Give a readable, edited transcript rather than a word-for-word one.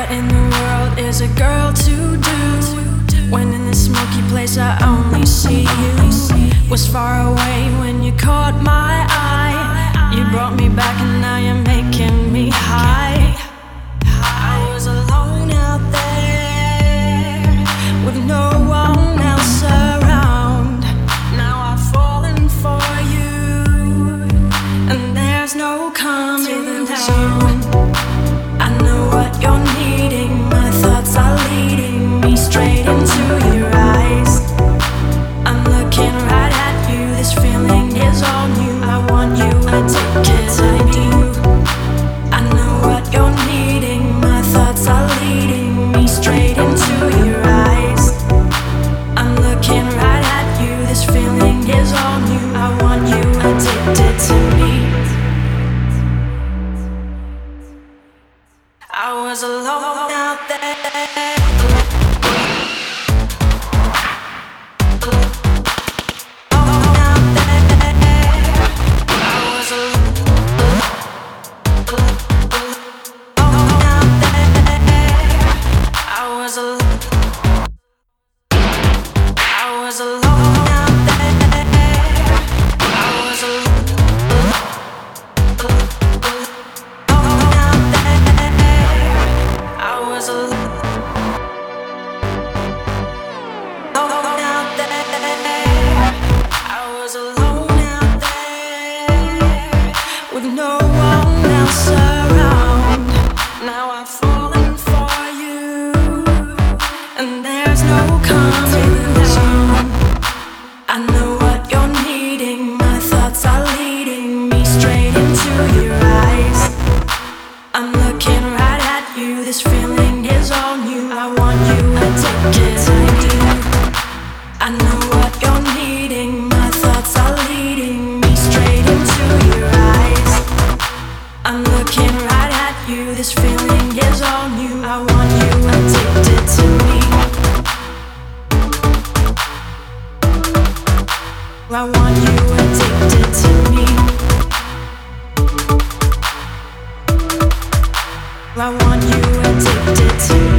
in the world is a girl to do when in this smoky place I only see you? Was far away when you caught my eye. You brought me back and now you're making me high. I was alone out there with no one else around. Now I've fallen for you and there's no coming down. I know what you're needing, my thoughts are leading me straight into your eyes. I'm looking right at you, this feeling is all new. I want you addicted to me. I know what you're needing, my thoughts are leading me straight into your eyes. I'm looking right at you, this feeling is all new. I want you addicted to me. I was alone out there. With no one else around. Now I've fallen for you and there's no coming down. I know what you're needing, my thoughts are leading me straight into your eyes. I'm looking right at you, this feeling is all new. I want you addicted to you. I know what you're needing, my thoughts are leading me straight into your eyes. I'm looking right at you, this feeling is all new. I want you addicted to me. I want you addicted to me. I want you addicted to me.